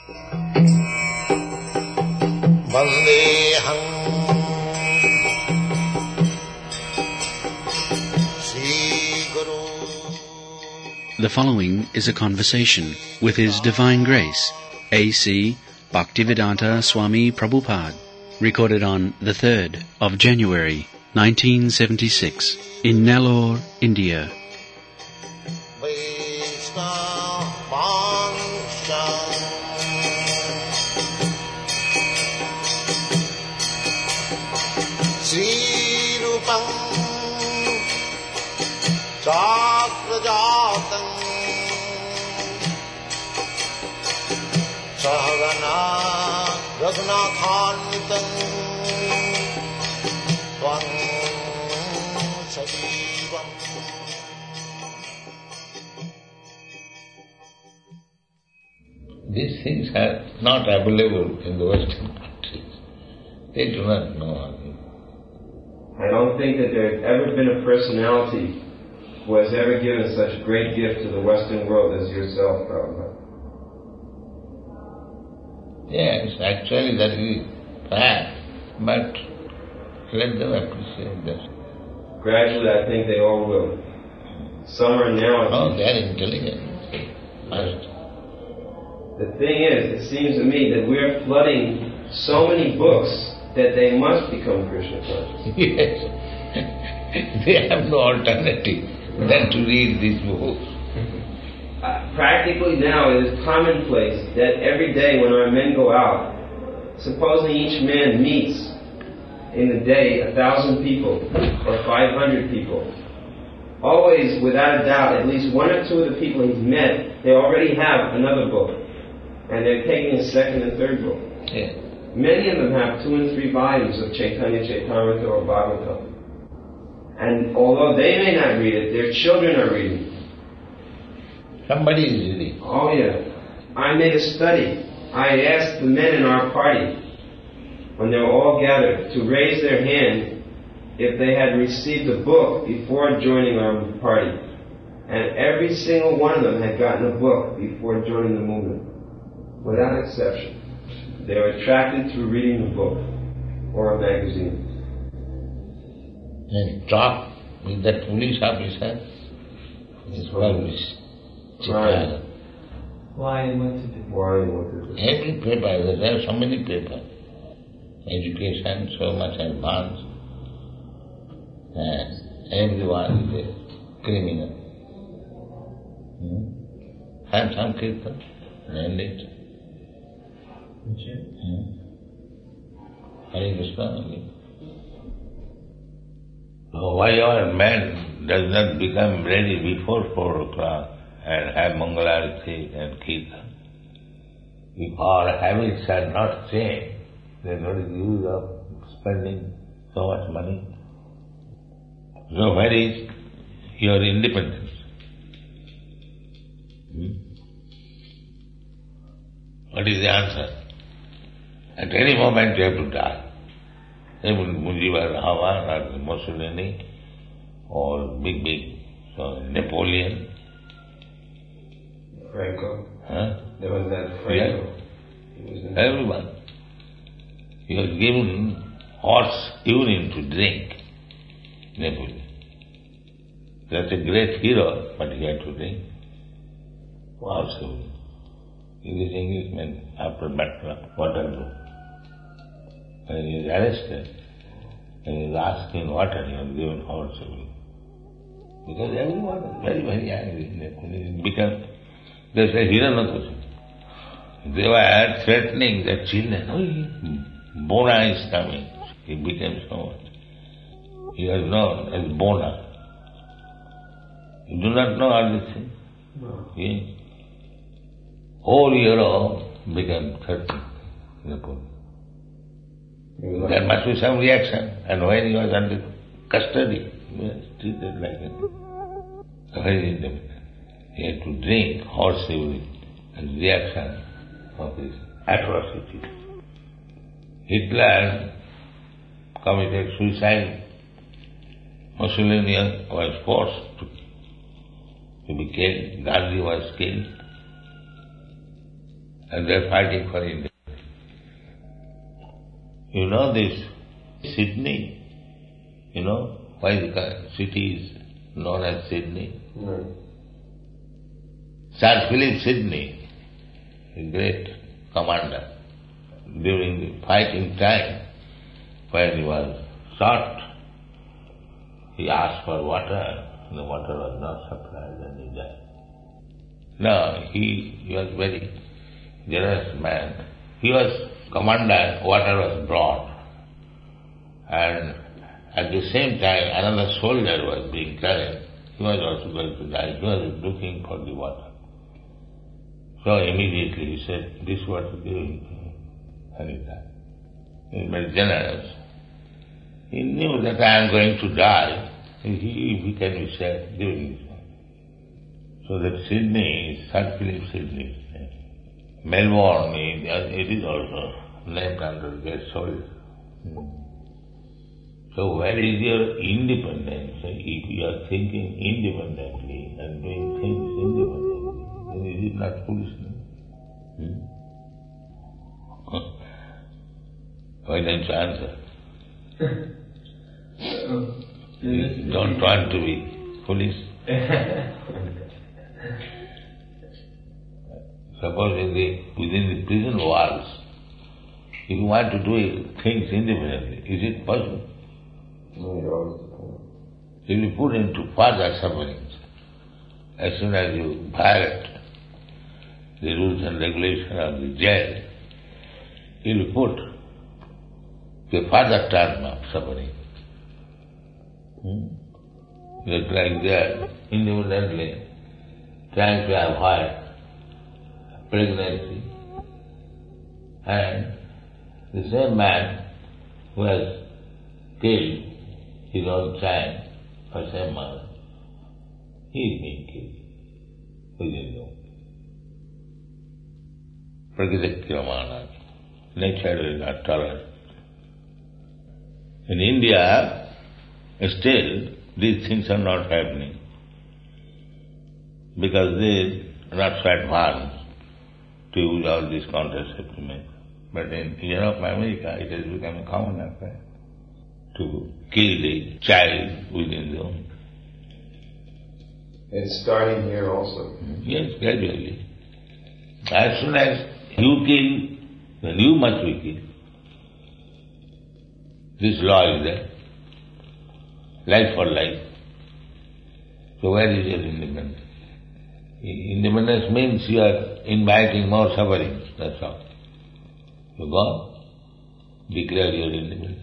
Vandeham Sri Guru. The following is a conversation with His Divine Grace, A.C. Bhaktivedanta Swami Prabhupada, recorded on the 3rd of January, 1976, in Nellore, India. Sri Rupam Chakrajatam Sahagana Raghunathanvitam Tvam Sajivam. These things are not available in the Western countries. They do not know. I don't think that there has ever been a personality who has ever given such a great gift to the Western world as yourself, Prabhupada. Yes, actually that is fact, but let them appreciate that. Gradually, I think they all will. Some are now. Oh, they are intelligent. Must. The thing is, it seems to me that we're flooding so many books that they must become Krishna conscious. Yes. They have no alternative than to read these books. Practically now it is commonplace that every day when our men go out, supposing each man meets in a day 1,000 people or 500 people, always without a doubt at least one or two of the people he's met, they already have another book and they're taking a second and third book. Yeah. Many of them have 2 and 3 volumes of Chaitanya Charitamrita or Bhagavatam. And although they may not read it, their children are reading it. Somebody is reading. Oh yeah. I made a study. I asked the men in our party, when they were all gathered, to raise their hand if they had received a book before joining our party. And every single one of them had gotten a book before joining the movement. Without exception. They were attracted through reading a book or a magazine. And talk with that police officer is published. Right. Why and what to do? Every paper, there are so many papers. Education so much advanced. And everyone is a criminal. Have some kirtan, learn it. Hare Krishna. Why our man does not become ready before 4 o'clock and have Mangalarati and Kirtan? If our habits are not changed, then what is the use of spending so much money? So where is your independence? What is the answer? At any moment you have to die. Even Mujibur Rahman or Mussolini or big so Napoleon. Franco. Huh? There was that Franco. Yeah. Everyone. He was given horse urine to drink. Napoleon. That's a great hero, but he had to drink horse urine. This Englishman, after Battle of Waterloo, when he was arrested, and he was asked in water, he was given horse urine. Because everyone was very, very angry. They said, Hiranakashipu. They were threatening the children. Oh, Bona is coming. He became so much. He was known as Bona. You do not know all these things? No. Yes. Whole Europe became 30 Napoleon. There must be some reaction. And when he was under custody, he was treated like a very independent. He had to drink horse urine as reaction of his atrocity. Hitler committed suicide. Mussolini was forced to be killed. Gandhi was killed. and they're fighting for independence. You know this Sydney? You know why the city is known as Sydney? No. Sir Philip Sidney, a great commander, during the fighting time, when he was shot, he asked for water. The water was not supplied and he died. No, he was very generous man. He was commander, water was brought. And at the same time, another soldier was being carried. He was also going to die. He was looking for the water. So immediately he said, this water giving, and he died. He was very generous. He knew that I am going to die. He can be said, giving this water. So that Sydney is Sir Philip Sidney. Melbourne, it is also named under great soldier. So where is your independence? If you are thinking independently and doing things independently, then is it not foolishness? Why don't you answer? You don't want to be foolish? Suppose within the prison walls, if you want to do things independently, is it possible? You'll be put into further sufferings as soon as you violate the rules and regulations of the jail. You'll be put to a further term of suffering. Just like they are independently trying to avoid pregnancy, and the same man who has killed his own child for same mother, he is being killed within the womb. Prakritikramana. Nature is not tolerant. In India, still these things are not happening because they are not so advanced to use all these contraceptive methods. But in Europe, America, it has become a common affair to kill the child within the womb. It's starting here also. Yes, gradually. As soon as you kill, then you must be killed. This law is there. Life for life. So where is your independence? Independence means you are inviting more sufferings, that's all. You go, declare your independence.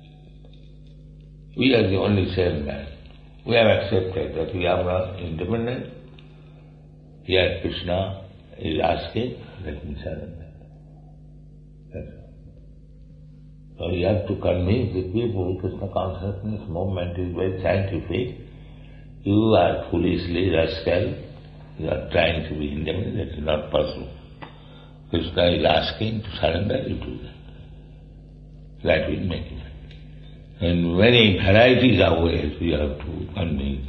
We are the only sane man. We have accepted that we are not independent. Here Krishna is asking, let me surrender. That's all. So you have to convince the people, Krishna consciousness movement is very scientific. You are foolishly rascal. You are trying to be independent. That is not possible. Krishna is asking to surrender, you do that. That will make it. And many varieties of ways you have to convince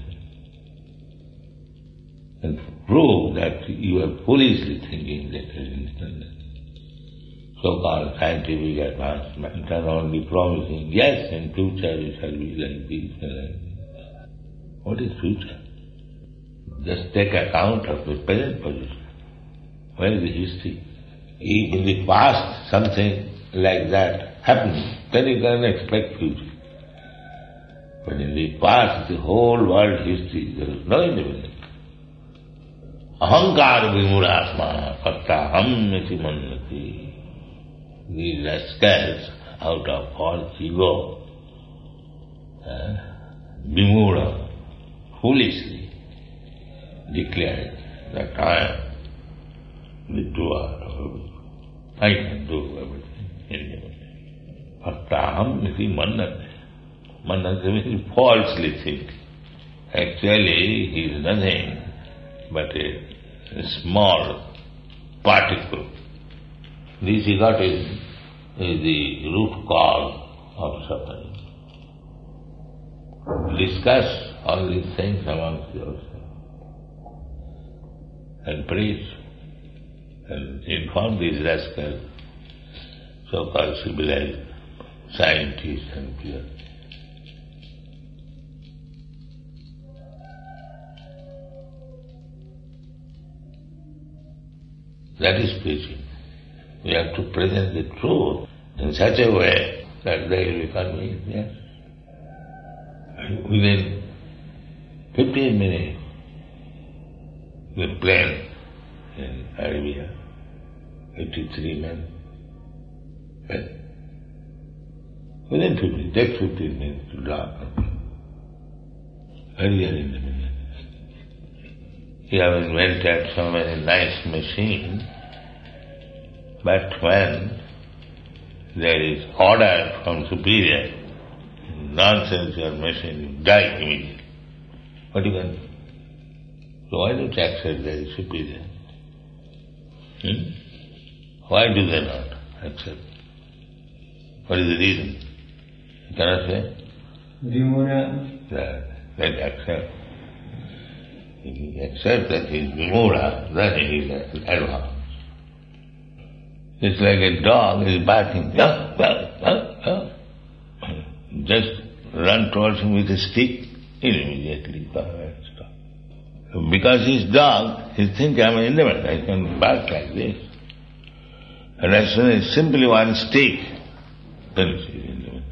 and prove that you are foolishly thinking that there is independence. So-called scientific advancement are only promising, yes, in future you shall be like this and like this. What is future? Just take account of the present position. Where is the history? If in the past something like that happened, then you can expect future. But in the past, the whole world history, there is no independence. Ahankar vimurasma pattaham iti mannati. These rascals, out of false ego, vimura, foolishly declared that I am the doer of everything. I can do everything. Pattaham iti mannati. Mannati means falsely think. Actually, he is nothing but a small particle. This egotism is the root cause of suffering. Discuss all these things amongst yourselves and preach and inform these rascals, so-called civilized scientists and people. That is preaching. We have to present the truth in such a way that they will be convinced, yes. And within 15 minutes, the plane in Arabia, 83 men, well, within 15 minutes to drop. Earlier in the minute. You have invented so many nice machines, but when there is order from superior, nonsense your machine, you die immediately. What you can do? So why don't you accept that is superior? Why do they not accept? What is the reason? You cannot say? Vimura. Let accept. If he accepts that he is Vimura, then he is advanced. It's like a dog is barking. Just run towards him with a stick, he'll immediately stop. Because he's dog, he thinks I'm an independent, I can bark like this. And as soon as simply one stick, then he's independent.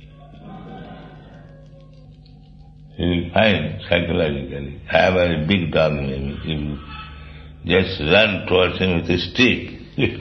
You will find psychologically, I have a big dog maybe, if you just run towards him with a stick,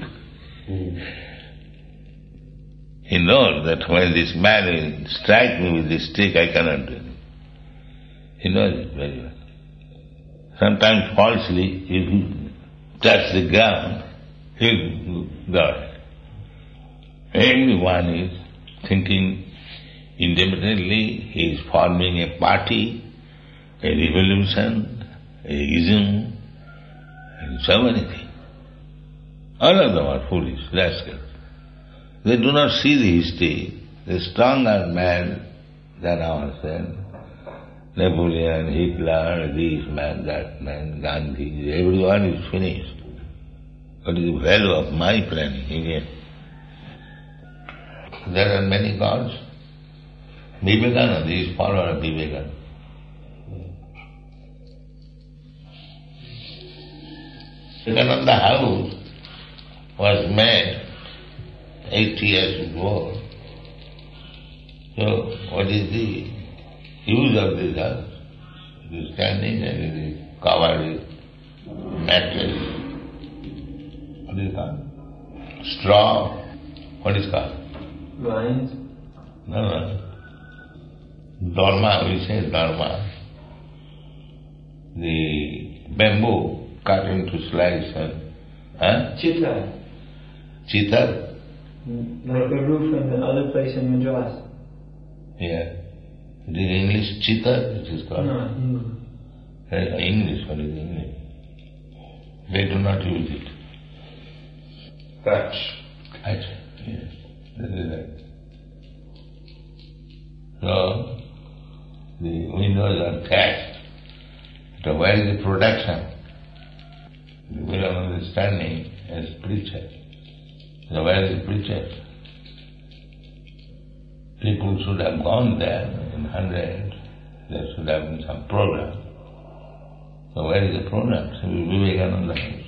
he knows that when this man will strike me with this stick, I cannot do it. He knows it very well. Sometimes falsely, if you touch the ground, he'll go. Everyone is thinking independently, he is forming a party, a revolution, a ism, and so many things. All of them are foolish, rascals. They do not see the history. The stronger man than ourselves, Napoleon, Hitler, this man, that man, Gandhi, everyone is finished. What is the value of my planning again? There are many gods. Vivekananda is follower of Vivekananda. Vivekananda house was made 80 years ago. So what is the use of this house? It is standing and it is covered with mattress. What is it called? Straw. What is it called? Vines. No. Dharma, we say dharma. The bamboo cut into slices and Chitta. Chitar? Like the roof in the other place in Madras. Yeah. It is English chitar, it is called. No, English, what is English? They do not use it. Thatch. Yes. That is right. So, the windows are thatched. So where is the production? We are understanding as preacher. So where is the preacher? People should have gone there in hundreds. There should have been some program. So where is the program? So Vivekananda house.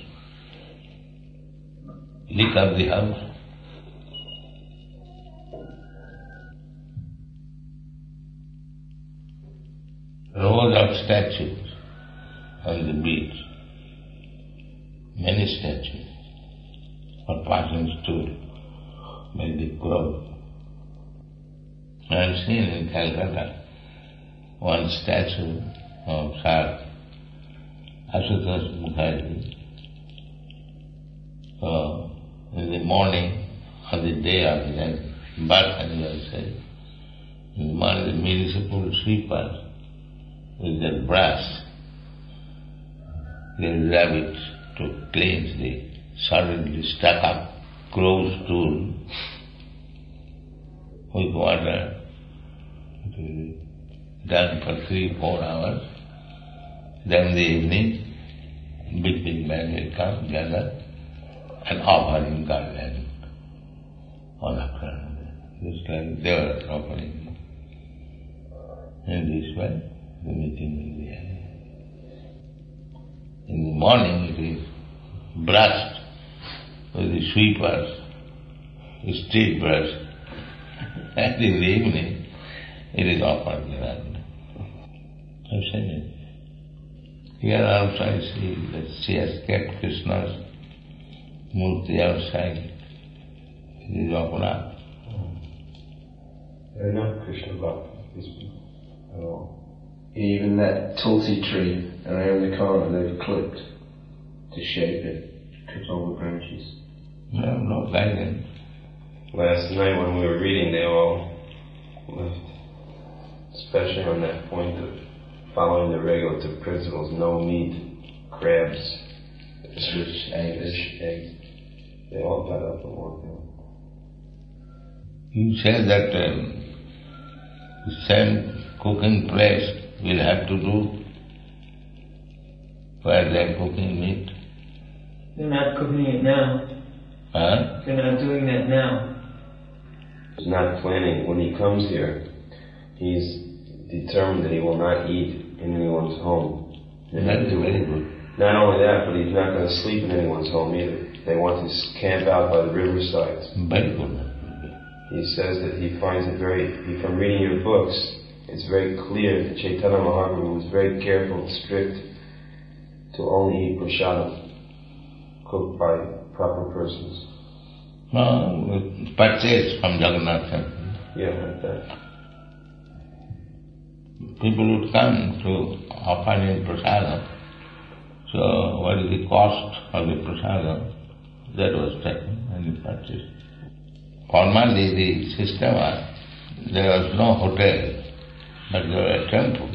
Lick up the house. Rows of statues on the beach. Many statues. A person stood by the crowd. I have seen in Calcutta one statue of Sir Ashutosh Mukherjee. So, in the morning, on the day of his birth anniversary, in the morning the municipal sweepers with their brush, they rub it to cleanse the suddenly stuck up crow's stool with water. It will be done for 3-4 hours. Then in the evening, big men will come, gather, and offering garland all after another. Just like they were offering. In this way, the meeting will be held. In the morning it is brushed with the sweepers, street brush, and in the evening it is offered garland. I've seen it. Here also I see that she has kept Krishna's murti outside. It is open up. They're not Krishna Bhakta, these people, at all. Even that tulsi tree around the corner they've clipped to shape it, cut all the branches. No guidance. Last night when we were reading, they all left, especially on that point of following the regulative principles, no meat, crabs, fish, eggs. They all got up and walked out. You say that the same cooking place will have to do where they are cooking meat. They're not cooking it now. Huh? They're not doing that now. He's not planning. When he comes here, he's determined that he will not eat in anyone's home. That is very good. Not only that, but he's not going to sleep in anyone's home either. They want to camp out by the riversides. Very good. He says that he finds it from reading your books, it's very clear that Chaitanya Mahaprabhu was very careful and strict to only eat prasadam cooked by proper persons. Purchase from Jagannath temple. Yeah, like that. People would come to offer him prasadam. So what is the cost of the prasadam? That was taken and he purchased. Formerly the system was, there was no hotel, but there was a temple.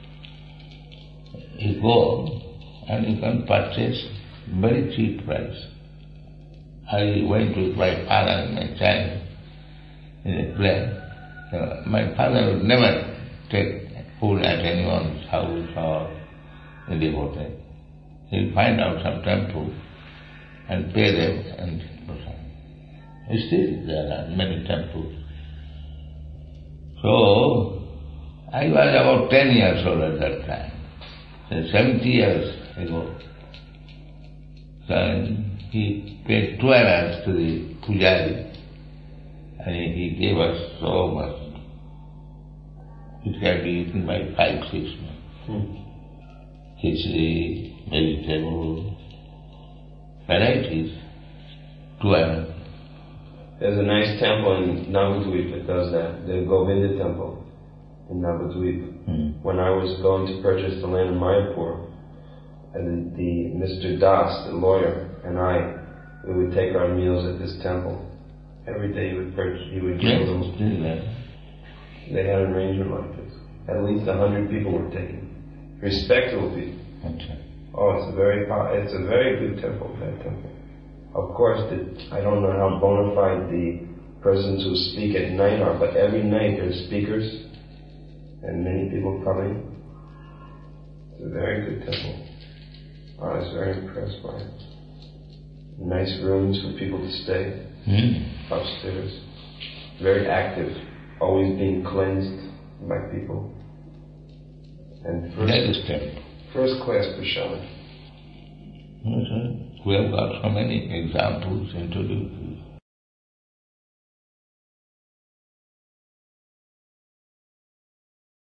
You go and you can purchase very cheap price. I went with my father and my child in a plane. My father would never take food at anyone's house or in the hotel. He'll find out some temple and pay them and still there are many temples. So I was about 10 years old at that time. So 70 years ago. So he paid 2 hours to the pujari and he gave us so much. It can be eaten by 5, 6 men. Khichdi, vegetable, varieties, 2 hours. There's a nice temple in Navadvip that does that, the Govinda temple in Navadvip. When I was going to purchase the land in Mayapur, and the Mr. Das, the lawyer, and we would take our meals at this temple. Every day he would give them. They had an arrangement like this. At least 100 people were taken. Respectable people. Okay. Oh, it's a very good temple, that temple. Of course, I don't know how bona fide the persons who speak at night are, but every night there's speakers and many people coming. It's a very good temple. I was very impressed by it. Nice rooms for people to stay upstairs. Very active, always being cleansed by people. And first class prashad. We have got so many examples introduced.